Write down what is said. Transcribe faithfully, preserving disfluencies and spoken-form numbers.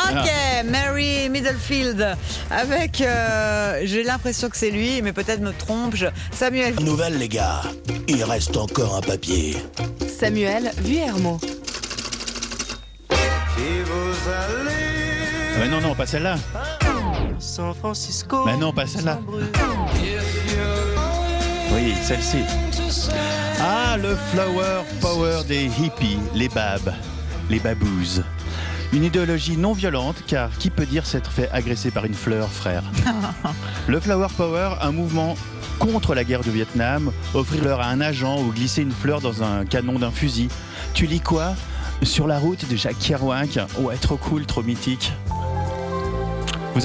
Ok, Mary Middlefield avec, euh, j'ai l'impression que c'est lui, mais peut-être me trompe, je... Samuel. Nouvelle les gars, il reste encore un papier. Samuel Vuillermo. Ah bah non, non, pas celle-là. San Francisco. Mais non, pas celle-là. Oui, celle-ci. Ah, le flower power des hippies, les babs, les babous. Une idéologie non violente, car qui peut dire s'être fait agresser par une fleur, frère? Le flower power, un mouvement contre la guerre du Vietnam, offrir l'heure à un agent ou glisser une fleur dans un canon d'un fusil. Tu lis quoi? Sur la route de Jacques Kerouac. Ouais, trop cool, trop mythique.